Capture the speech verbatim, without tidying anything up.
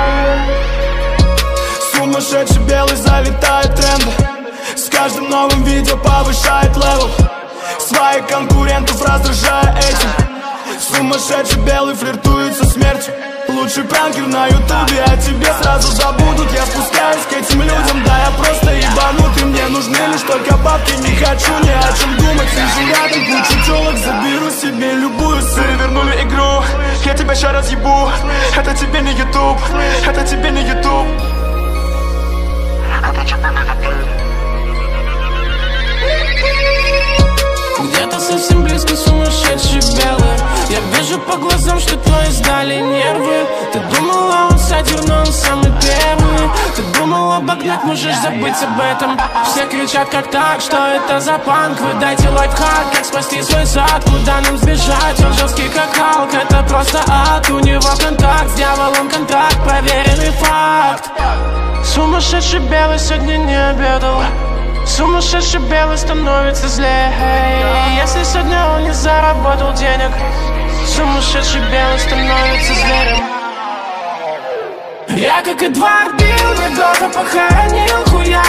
Сумасшедший белый залетает тренды, с каждым новым видео повышает левел, своих конкурентов раздражая этим. Сумасшедший белый флиртует со смертью, лучший пранкер на ютубе, а тебе сразу забудут. Я спускаюсь к этим людям, да я просто ебанутый. Мне нужны лишь только бабки, не хочу ни о чем думать. Сижу рядом, кучу телок, заберу себе любую. Перевернули игру, я тебя ща разъебу. Это тебе не ютуб, это тебе не ютуб. Где-то совсем близко сумасшедший белый. Я вижу по глазам, что твои сдали нервы. Ты думала, он сатир, но он самый первый. Ты думала, обогнать, можешь забыть об этом. Все кричат, как так, что это за панк? Вы дайте лайфхак, как спасти свой сад. Куда нам сбежать, он жесткий как Халк. Это просто ад, у него контакт с дьяволом, контракт, проверенный факт. Сумасшедший белый сегодня не обедал. Сумасшедший белый становится злее. Если сегодня он не заработал денег, сумасшедший белый становится зверем. Я как Эдвард Бил, недолго похоронил хуя